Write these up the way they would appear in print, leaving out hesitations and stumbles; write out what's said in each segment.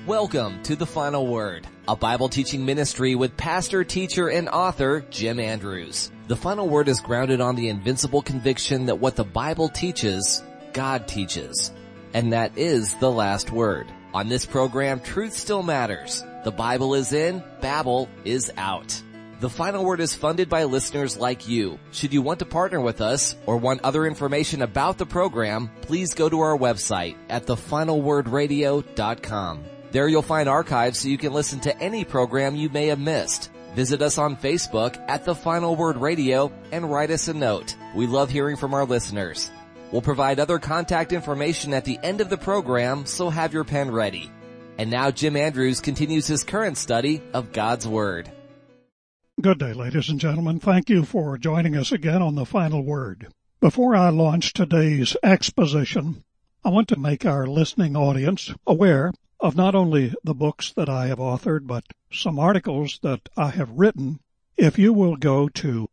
Welcome to The Final Word, a Bible teaching ministry with pastor, teacher, and author Jim Andrews. The Final Word is grounded on the invincible conviction that what the Bible teaches, God teaches. And that is the last word. On this program, truth still matters. The Bible is in, Babel is out. The Final Word is funded by listeners like you. Should you want to partner with us or want other information about the program, please go to our website at thefinalwordradio.com. There you'll find archives so you can listen to any program you may have missed. Visit us on Facebook at The Final Word Radio and write us a note. We love hearing from our listeners. We'll provide other contact information at the end of the program, so have your pen ready. And now Jim Andrews continues his current study of God's Word. Good day, ladies and gentlemen. Thank you for joining us again on The Final Word. Before I launch today's exposition, I want to make our listening audience aware of not only the books that I have authored, but some articles that I have written. If you will go to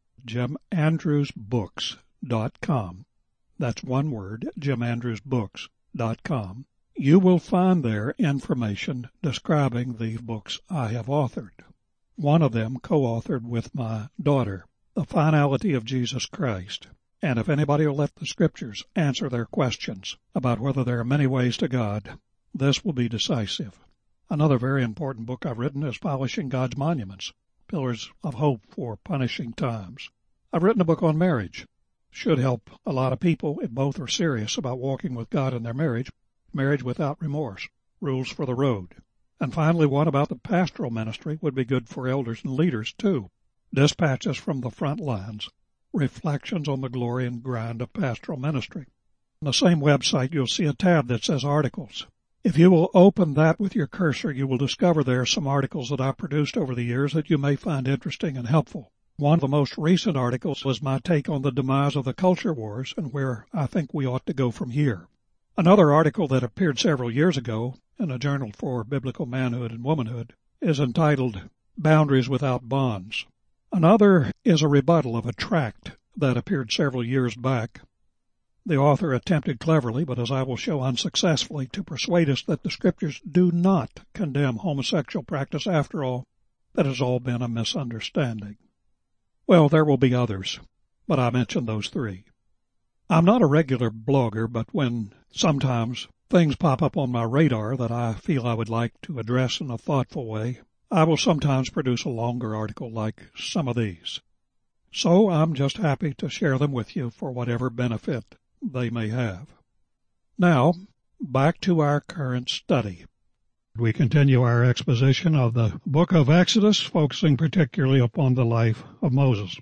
jimandrewsbooks.com, that's one word, jimandrewsbooks.com, you will find there information describing the books I have authored. One of them co-authored with my daughter, The Finality of Jesus Christ. And if anybody will let the Scriptures answer their questions about whether there are many ways to God, this will be decisive. Another very important book I've written is Polishing God's Monuments, Pillars of Hope for Punishing Times. I've written a book on marriage. Should help a lot of people if both are serious about walking with God in their marriage. Marriage Without Remorse, Rules for the Road. And finally, one about the pastoral ministry would be good for elders and leaders, too. Dispatches from the Front Lines, Reflections on the Glory and Grind of Pastoral Ministry. On the same website, you'll see a tab that says Articles. If you will open that with your cursor, you will discover there are some articles that I've produced over the years that you may find interesting and helpful. One of the most recent articles was my take on the demise of the culture wars and where I think we ought to go from here. Another article that appeared several years ago in a journal for biblical manhood and womanhood is entitled Boundaries Without Bonds. Another is a rebuttal of a tract that appeared several years back. The author attempted cleverly, but as I will show unsuccessfully, to persuade us that the Scriptures do not condemn homosexual practice after all. That has all been a misunderstanding. Well, there will be others, but I mentioned those three. I'm not a regular blogger, but when sometimes things pop up on my radar that I feel I would like to address in a thoughtful way, I will sometimes produce a longer article like some of these. So I'm just happy to share them with you for whatever benefit they may have. Now, back to our current study. We continue our exposition of the book of Exodus, focusing particularly upon the life of Moses.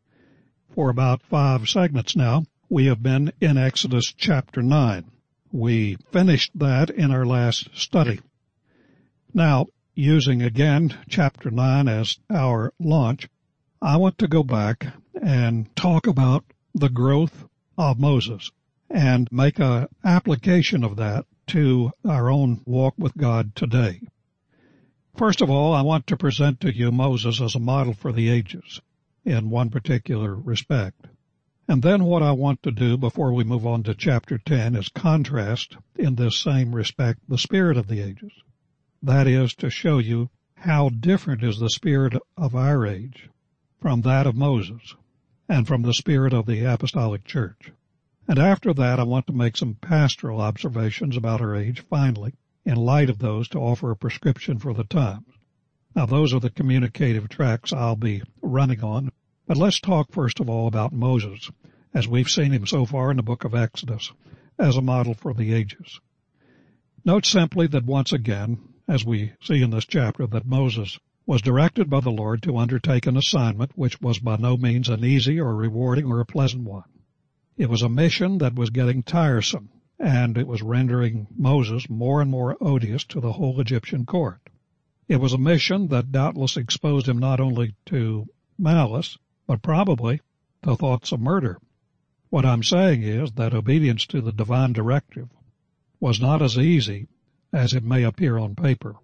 For about 5 segments now, we have been in Exodus chapter 9. We finished that in our last study. Now, using again chapter 9 as our launch, I want to go back and talk about the growth of Moses and make an application of that to our own walk with God today. First of all, I want to present to you Moses as a model for the ages in one particular respect. And then what I want to do before we move on to chapter 10 is contrast in this same respect the spirit of the ages. That is to show you how different is the spirit of our age from that of Moses and from the spirit of the apostolic church. And after that, I want to make some pastoral observations about our age, finally, in light of those, to offer a prescription for the times. Now, those are the communicative tracks I'll be running on. But let's talk first of all about Moses, as we've seen him so far in the book of Exodus, as a model for the ages. Note simply that once again, as we see in this chapter, that Moses was directed by the Lord to undertake an assignment which was by no means an easy or rewarding or a pleasant one. It was a mission that was getting tiresome, and it was rendering Moses more and more odious to the whole Egyptian court. It was a mission that doubtless exposed him not only to malice, but probably to thoughts of murder. What I'm saying is that obedience to the divine directive was not as easy as it may appear on paper.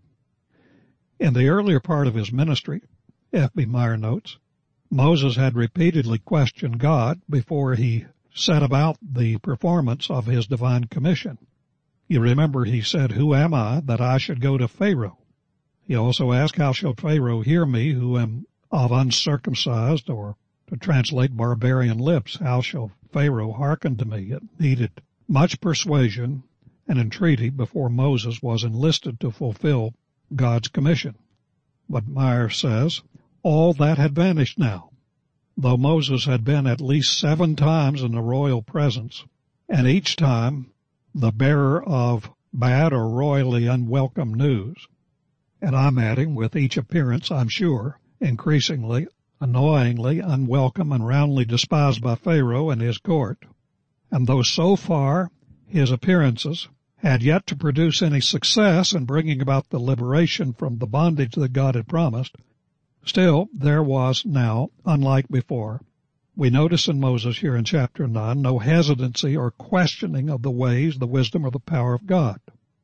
In the earlier part of his ministry, F.B. Meyer notes, Moses had repeatedly questioned God before he set about the performance of his divine commission. You remember he said, "Who am I that I should go to Pharaoh?" He also asked, "How shall Pharaoh hear me who am of uncircumcised," or to translate, barbarian lips? How shall Pharaoh hearken to me? It needed much persuasion and entreaty before Moses was enlisted to fulfill God's commission. But Meyer says, all that had vanished now. Though Moses had been at least 7 times in the royal presence, and each time the bearer of bad or royally unwelcome news. And I'm adding, with each appearance, I'm sure, increasingly, annoyingly unwelcome and roundly despised by Pharaoh and his court. And though so far his appearances had yet to produce any success in bringing about the liberation from the bondage that God had promised, still there was now, unlike before, we notice in Moses here in chapter 9, no hesitancy or questioning of the ways, the wisdom, or the power of God.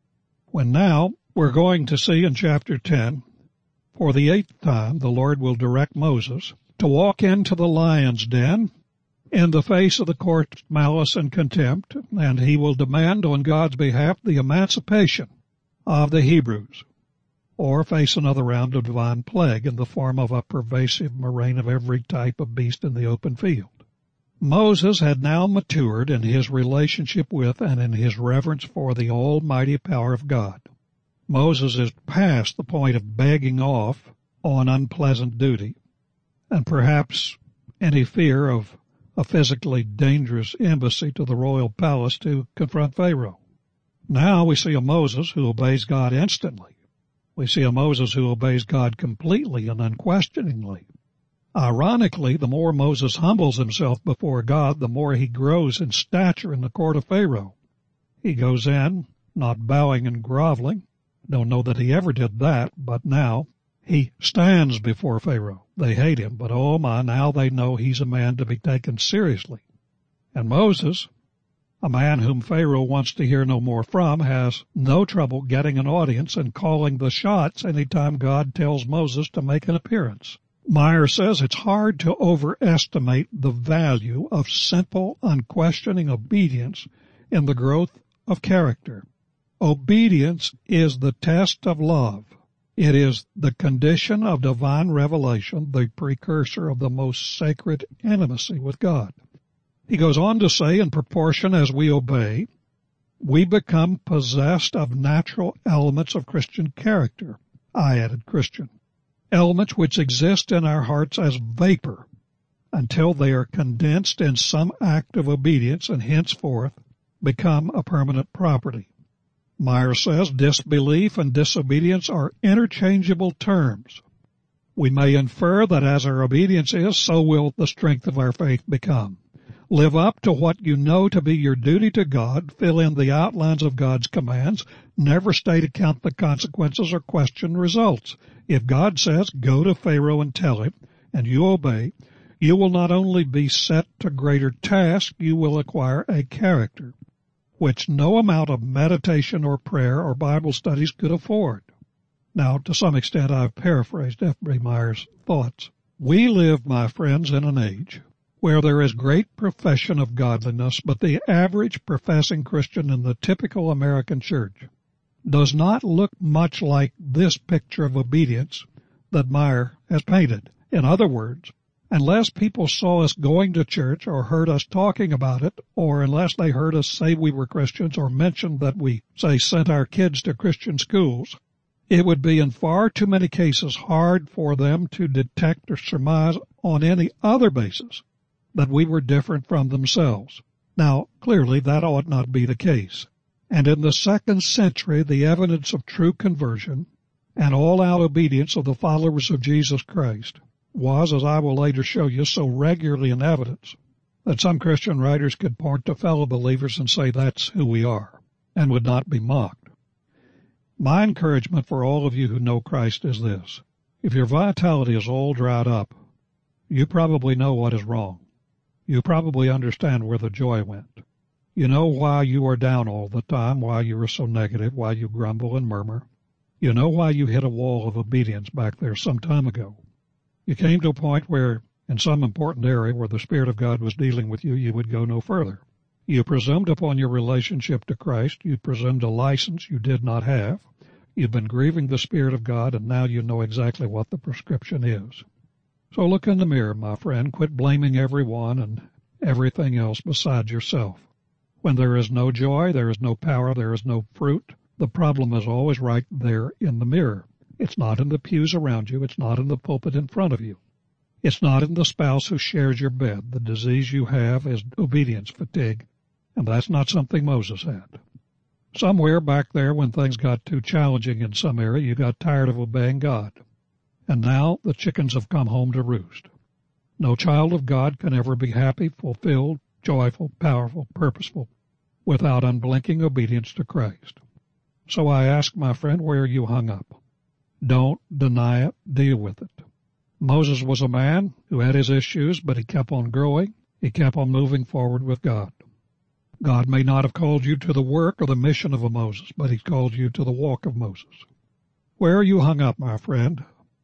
When now we're going to see in chapter 10, for the 8th time, the Lord will direct Moses to walk into the lion's den in the face of the court's malice and contempt, and he will demand on God's behalf the emancipation of the Hebrews, or face another round of divine plague in the form of a pervasive murrain of every type of beast in the open field. Moses had now matured in his relationship with and in his reverence for the almighty power of God. Moses is past the point of begging off on unpleasant duty, and perhaps any fear of a physically dangerous embassy to the royal palace to confront Pharaoh. Now we see a Moses who obeys God instantly. We see a Moses who obeys God completely and unquestioningly. Ironically, the more Moses humbles himself before God, the more he grows in stature in the court of Pharaoh. He goes in, not bowing and groveling. Don't know that he ever did that, but now he stands before Pharaoh. They hate him, but oh my, now they know he's a man to be taken seriously. And Moses, a man whom Pharaoh wants to hear no more from, has no trouble getting an audience and calling the shots anytime God tells Moses to make an appearance. Meyer says it's hard to overestimate the value of simple, unquestioning obedience in the growth of character. Obedience is the test of love. It is the condition of divine revelation, the precursor of the most sacred intimacy with God. He goes on to say, in proportion as we obey, we become possessed of natural elements of Christian character. I added Christian. Elements which exist in our hearts as vapor until they are condensed in some act of obedience and henceforth become a permanent property. Meyer says disbelief and disobedience are interchangeable terms. We may infer that as our obedience is, so will the strength of our faith become. Live up to what you know to be your duty to God. Fill in the outlines of God's commands. Never stay to count the consequences or question results. If God says, go to Pharaoh and tell him, and you obey, you will not only be set to greater tasks, you will acquire a character which no amount of meditation or prayer or Bible studies could afford. Now, to some extent, I've paraphrased F. B. Meyer's thoughts. We live, my friends, in an age where there is great profession of godliness, but the average professing Christian in the typical American church does not look much like this picture of obedience that Meyer has painted. In other words, unless people saw us going to church or heard us talking about it, or unless they heard us say we were Christians or mentioned that we, say, sent our kids to Christian schools, it would be in far too many cases hard for them to detect or surmise on any other basis that we were different from themselves. Now, clearly that ought not be the case. And in the 2nd century, the evidence of true conversion and all-out obedience of the followers of Jesus Christ was, as I will later show you, so regularly in evidence that some Christian writers could point to fellow believers and say that's who we are and would not be mocked. My encouragement for all of you who know Christ is this. If your vitality is all dried up, you probably know what is wrong. You probably understand where the joy went. You know why you are down all the time, why you are so negative, why you grumble and murmur. You know why you hit a wall of obedience back there some time ago. You came to a point where, in some important area where the Spirit of God was dealing with you, you would go no further. You presumed upon your relationship to Christ. You presumed a license you did not have. You've been grieving the Spirit of God, and now you know exactly what the prescription is. So look in the mirror, my friend. Quit blaming everyone and everything else besides yourself. When there is no joy, there is no power, there is no fruit. The problem is always right there in the mirror. It's not in the pews around you. It's not in the pulpit in front of you. It's not in the spouse who shares your bed. The disease you have is obedience fatigue, and that's not something Moses had. Somewhere back there, when things got too challenging in some area, you got tired of obeying God. And now the chickens have come home to roost. No child of God can ever be happy, fulfilled, joyful, powerful, purposeful, without unblinking obedience to Christ. So I ask, my friend, where are you hung up? Don't deny it. Deal with it. Moses was a man who had his issues, but he kept on growing. He kept on moving forward with God. God may not have called you to the work or the mission of a Moses, but He's called you to the walk of Moses. Where are you hung up, my friend?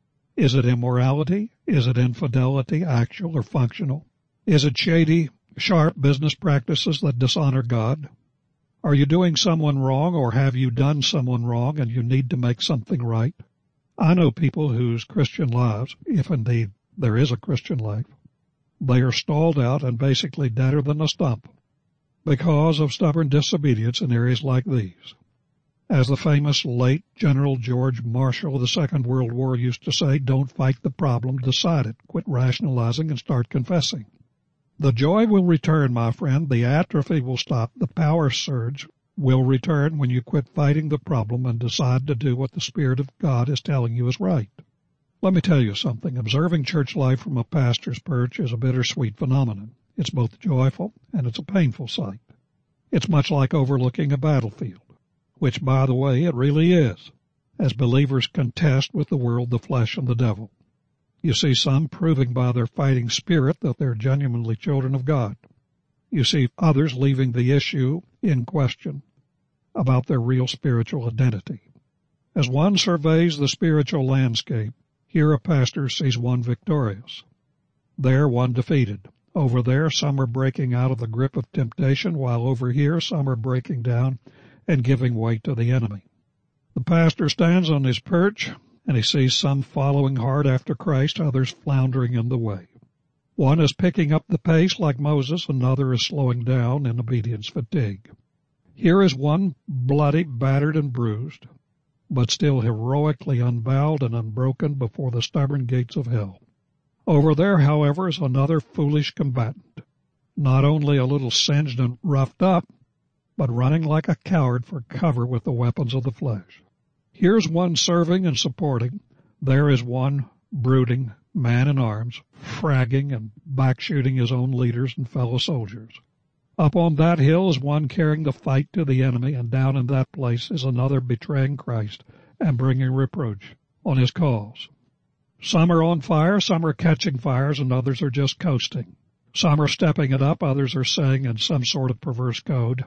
Is it immorality? Is it infidelity, actual or functional? Is it shady, sharp business practices that dishonor God? Are you doing someone wrong, or have you done someone wrong and you need to make something right? I know people whose Christian lives, if indeed there is a Christian life, they are stalled out and basically deader than a stump because of stubborn disobedience in areas like these. As the famous late General George Marshall of the Second World War used to say, don't fight the problem, decide it. Quit rationalizing and start confessing. The joy will return, my friend. The atrophy will stop. The power surge will return when you quit fighting the problem and decide to do what the Spirit of God is telling you is right. Let me tell you something. Observing church life from a pastor's perch is a bittersweet phenomenon. It's both joyful and it's a painful sight. It's much like overlooking a battlefield, which, by the way, it really is, as believers contest with the world, the flesh, and the devil. You see some proving by their fighting spirit that they're genuinely children of God. You see others leaving the issue in question about their real spiritual identity. As one surveys the spiritual landscape, here a pastor sees one victorious, there one defeated. Over there, some are breaking out of the grip of temptation, while over here, some are breaking down and giving way to the enemy. The pastor stands on his perch, and he sees some following hard after Christ, others floundering in the way. One is picking up the pace like Moses, another is slowing down in obedience fatigue. Here is one bloody, battered, and bruised, but still heroically unbowed and unbroken before the stubborn gates of hell. Over there, however, is another foolish combatant, not only a little singed and roughed up, but running like a coward for cover with the weapons of the flesh. Here's one serving and supporting. There is one brooding, man in arms, fragging and backshooting his own leaders and fellow soldiers. Up on that hill is one carrying the fight to the enemy, and down in that place is another betraying Christ and bringing reproach on his cause. Some are on fire, some are catching fires, and others are just coasting. Some are stepping it up, others are saying in some sort of perverse code,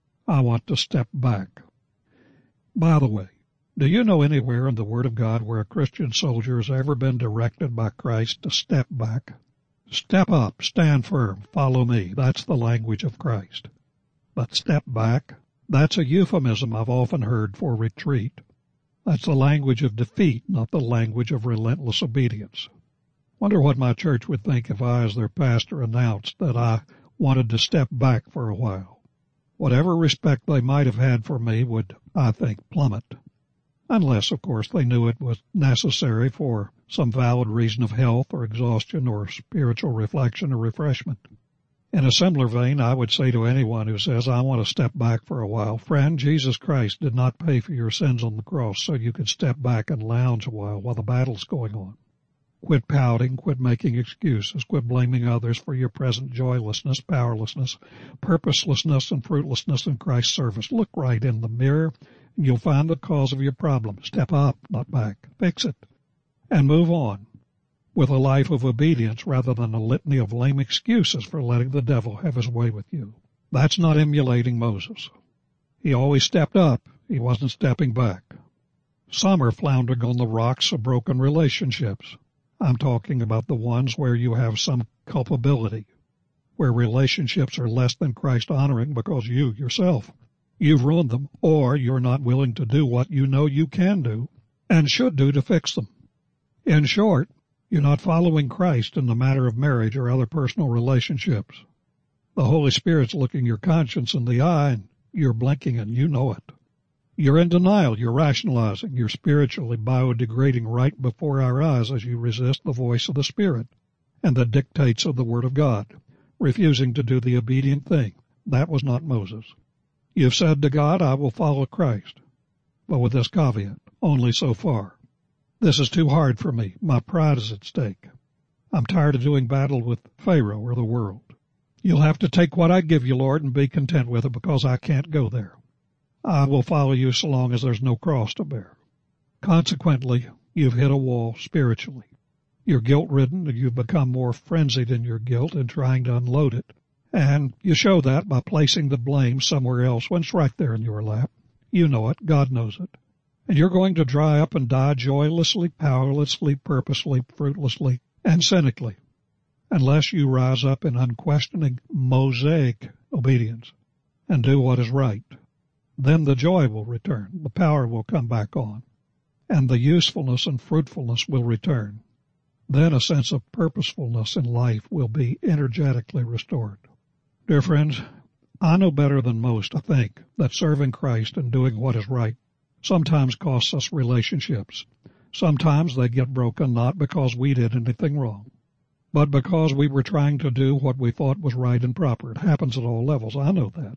I want to step back. By the way, do you know anywhere in the Word of God where a Christian soldier has ever been directed by Christ to step back? Step up, stand firm, follow me. That's the language of Christ. But step back, that's a euphemism I've often heard for retreat. That's the language of defeat, not the language of relentless obedience. Wonder what my church would think if I, as their pastor, announced that I wanted to step back for a while. Whatever respect they might have had for me would, I think, plummet. Unless, of course, they knew it was necessary for some valid reason of health or exhaustion or spiritual reflection or refreshment. In a similar vein, I would say to anyone who says, I want to step back for a while, friend, Jesus Christ did not pay for your sins on the cross so you could step back and lounge a while the battle's going on. Quit pouting, quit making excuses, quit blaming others for your present joylessness, powerlessness, purposelessness, and fruitlessness in Christ's service. Look right in the mirror, and you'll find the cause of your problem. Step up, not back. Fix it, and move on with a life of obedience rather than a litany of lame excuses for letting the devil have his way with you. That's not emulating Moses. He always stepped up. He wasn't stepping back. Some are floundering on the rocks of broken relationships. I'm talking about the ones where you have some culpability, where relationships are less than Christ-honoring because you yourself, you've ruined them, or you're not willing to do what you know you can do and should do to fix them. In short, you're not following Christ in the matter of marriage or other personal relationships. The Holy Spirit's looking your conscience in the eye, and you're blinking, and you know it. You're in denial, you're rationalizing, you're spiritually biodegrading right before our eyes as you resist the voice of the Spirit and the dictates of the Word of God, refusing to do the obedient thing. That was not Moses. You've said to God, I will follow Christ, but with this caveat, only so far. This is too hard for me. My pride is at stake. I'm tired of doing battle with Pharaoh or the world. You'll have to take what I give you, Lord, and be content with it because I can't go there. I will follow you so long as there's no cross to bear. Consequently, you've hit a wall spiritually. You're guilt-ridden, and you've become more frenzied in your guilt and trying to unload it. And you show that by placing the blame somewhere else when it's right there in your lap. You know it. God knows it. And you're going to dry up and die joylessly, powerlessly, purposely, fruitlessly, and cynically, unless you rise up in unquestioning Mosaic obedience and do what is right. Then the joy will return, the power will come back on, and the usefulness and fruitfulness will return. Then a sense of purposefulness in life will be energetically restored. Dear friends, I know better than most, I think, that serving Christ and doing what is right sometimes costs us relationships. Sometimes they get broken not because we did anything wrong, but because we were trying to do what we thought was right and proper. It happens at all levels. I know that.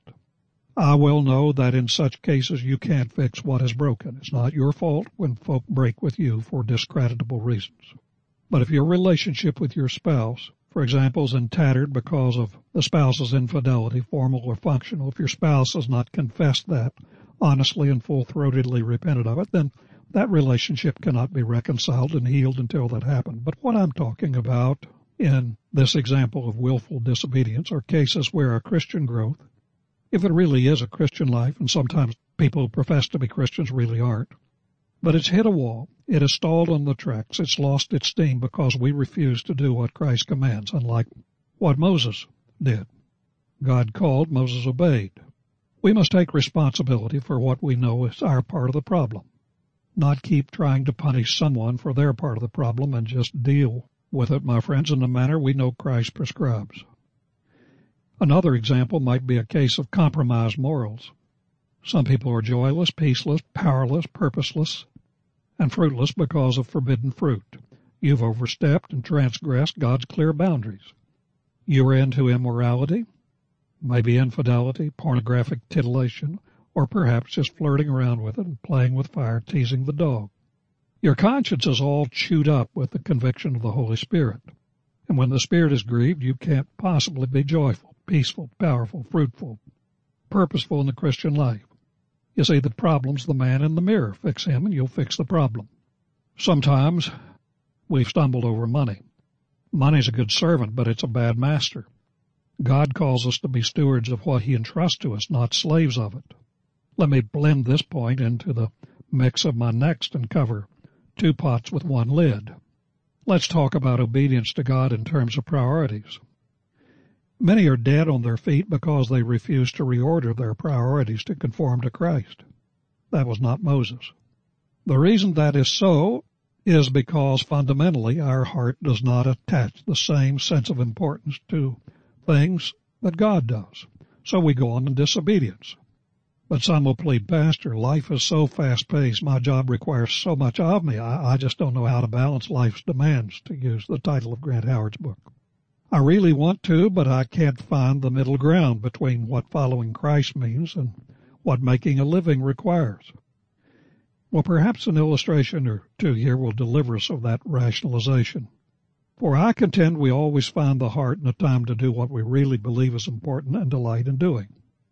I well know that in such cases you can't fix what is broken. It's not your fault when folk break with you for discreditable reasons. But if your relationship with your spouse, for example, is tattered because of the spouse's infidelity, formal or functional, if your spouse has not confessed that honestly and full-throatedly repented of it, then that relationship cannot be reconciled and healed until that happened. But what I'm talking about in this example of willful disobedience are cases where our Christian growth, if it really is a Christian life, and sometimes people who profess to be Christians really aren't, but it's hit a wall, it has stalled on the tracks, it's lost its steam because we refuse to do what Christ commands, unlike what Moses did. God called, Moses obeyed. We must take responsibility for what we know is our part of the problem, not keep trying to punish someone for their part of the problem and just deal with it, my friends, in the manner we know Christ prescribes. Another example might be a case of compromised morals. Some people are joyless, peaceless, powerless, purposeless, and fruitless because of forbidden fruit. You've overstepped and transgressed God's clear boundaries. You are into immorality, maybe infidelity, pornographic titillation, or perhaps just flirting around with it and playing with fire, teasing the dog. Your conscience is all chewed up with the conviction of the Holy Spirit. And when the Spirit is grieved, you can't possibly be joyful, peaceful, powerful, fruitful, purposeful in the Christian life. You see, the problem's the man in the mirror. Fix him and you'll fix the problem. Sometimes we've stumbled over money. Money's a good servant, but it's a bad master. God calls us to be stewards of what He entrusts to us, not slaves of it. Let me blend this point into the mix of my next and cover two pots with one lid. Let's talk about obedience to God in terms of priorities. Many are dead on their feet because they refuse to reorder their priorities to conform to Christ. That was not Moses. The reason that is so is because fundamentally our heart does not attach the same sense of importance to things that God does. So we go on in disobedience. But some will plead, Pastor, life is so fast-paced, my job requires so much of me, I just don't know how to balance life's demands, to use the title of Grant Howard's book. I really want to, but I can't find the middle ground between what following Christ means and what making a living requires. Well, perhaps an illustration or two here will deliver us of that rationalization. For I contend we always find the heart and the time to do what we really believe is important and delight in doing.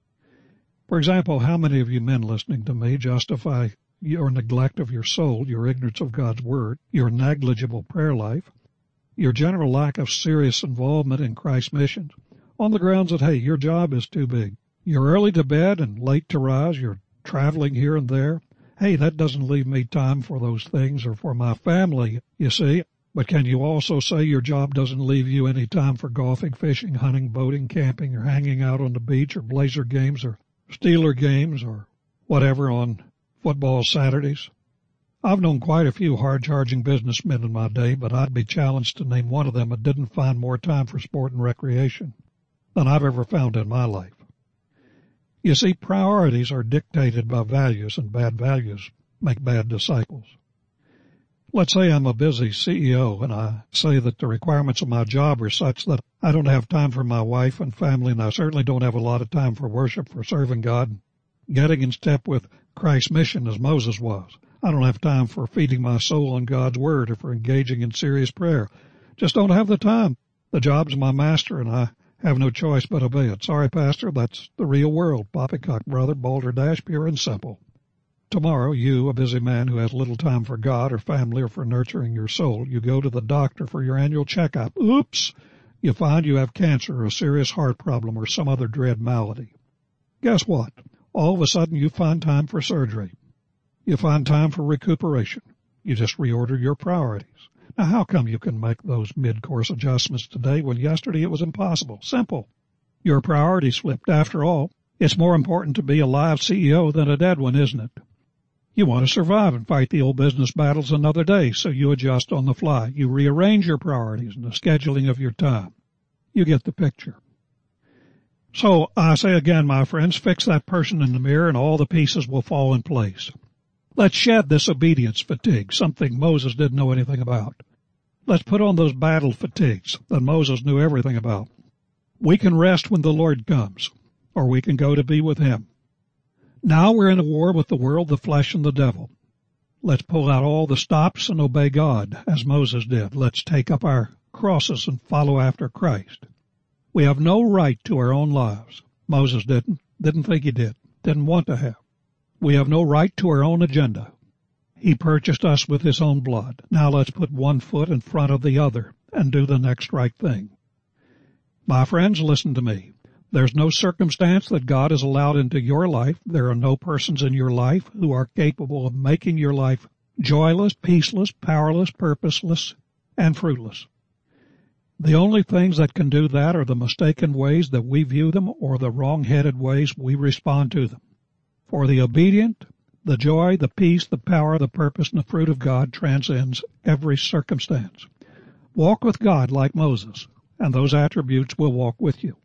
For example, how many of you men listening to me justify your neglect of your soul, your ignorance of God's Word, your negligible prayer life, your general lack of serious involvement in Christ's missions, on the grounds that, hey, your job is too big. You're early to bed and late to rise. You're traveling here and there. Hey, that doesn't leave me time for those things or for my family, you see. But can you also say your job doesn't leave you any time for golfing, fishing, hunting, boating, camping, or hanging out on the beach, or Blazer games, or Steeler games, or whatever on football Saturdays? I've known quite a few hard-charging businessmen in my day, but I'd be challenged to name one of them that didn't find more time for sport and recreation than I've ever found in my life. You see, priorities are dictated by values, and bad values make bad disciples. Let's say I'm a busy CEO and I say that the requirements of my job are such that I don't have time for my wife and family, and I certainly don't have a lot of time for worship, for serving God, getting in step with Christ's mission as Moses was. I don't have time for feeding my soul on God's Word or for engaging in serious prayer. Just don't have the time. The job's my master and I have no choice but obey it. Sorry, Pastor, that's the real world. Poppycock, brother, balderdash, pure and simple. Tomorrow, you, a busy man who has little time for God or family or for nurturing your soul, you go to the doctor for your annual checkup. Oops! You find you have cancer or a serious heart problem or some other dread malady. Guess what? All of a sudden you find time for surgery. You find time for recuperation. You just reorder your priorities. Now, how come you can make those mid-course adjustments today when yesterday it was impossible? Simple. Your priorities flipped. After all, it's more important to be a live CEO than a dead one, isn't it? You want to survive and fight the old business battles another day, so you adjust on the fly. You rearrange your priorities and the scheduling of your time. You get the picture. So I say again, my friends, fix that person in the mirror and all the pieces will fall in place. Let's shed this obedience fatigue, something Moses didn't know anything about. Let's put on those battle fatigues that Moses knew everything about. We can rest when the Lord comes, or we can go to be with Him. Now we're in a war with the world, the flesh, and the devil. Let's pull out all the stops and obey God, as Moses did. Let's take up our crosses and follow after Christ. We have no right to our own lives. Moses didn't think he did, didn't want to have. We have no right to our own agenda. He purchased us with His own blood. Now let's put one foot in front of the other and do the next right thing. My friends, listen to me. There's no circumstance that God has allowed into your life. There are no persons in your life who are capable of making your life joyless, peaceless, powerless, purposeless, and fruitless. The only things that can do that are the mistaken ways that we view them or the wrong-headed ways we respond to them. For the obedient, the joy, the peace, the power, the purpose, and the fruit of God transcends every circumstance. Walk with God like Moses, and those attributes will walk with you.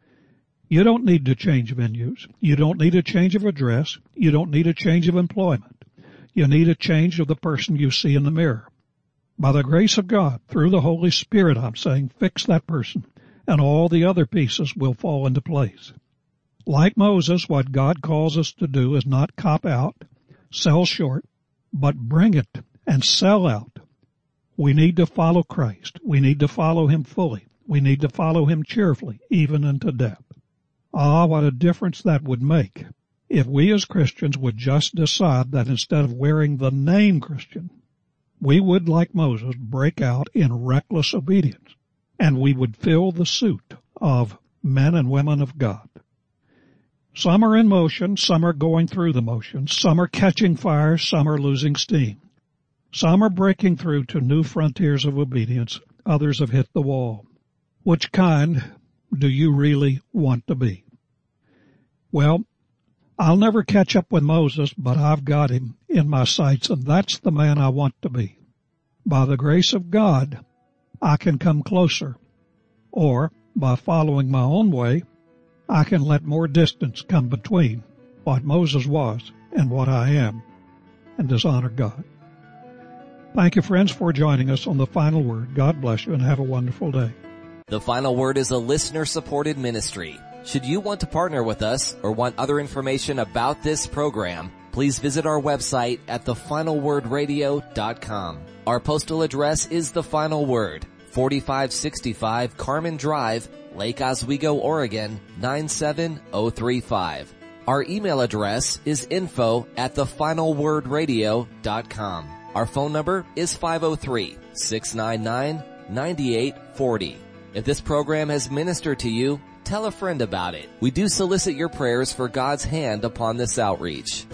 You don't need to change venues. You don't need a change of address. You don't need a change of employment. You need a change of the person you see in the mirror. By the grace of God, through the Holy Spirit, I'm saying, fix that person, and all the other pieces will fall into place. Like Moses, what God calls us to do is not cop out, sell short, but bring it and sell out. We need to follow Christ. We need to follow Him fully. We need to follow Him cheerfully, even unto death. Ah, what a difference that would make if we as Christians would just decide that instead of wearing the name Christian, we would, like Moses, break out in reckless obedience, and we would fill the suit of men and women of God. Some are in motion, some are going through the motions, some are catching fire, some are losing steam. Some are breaking through to new frontiers of obedience, others have hit the wall. Which kind do you really want to be? Well, I'll never catch up with Moses, but I've got him in my sights, and that's the man I want to be. By the grace of God, I can come closer, or by following my own way, I can let more distance come between what Moses was and what I am, and dishonor God. Thank you, friends, for joining us on The Final Word. God bless you and have a wonderful day. The Final Word is a listener-supported ministry. Should you want to partner with us or want other information about this program, please visit our website at thefinalwordradio.com. Our postal address is The Final Word, 4565 Carmen Drive, Lake Oswego, Oregon, 97035. Our email address is info@thefinalwordradio.com. Our phone number is 503-699-9840. If this program has ministered to you, tell a friend about it. We do solicit your prayers for God's hand upon this outreach.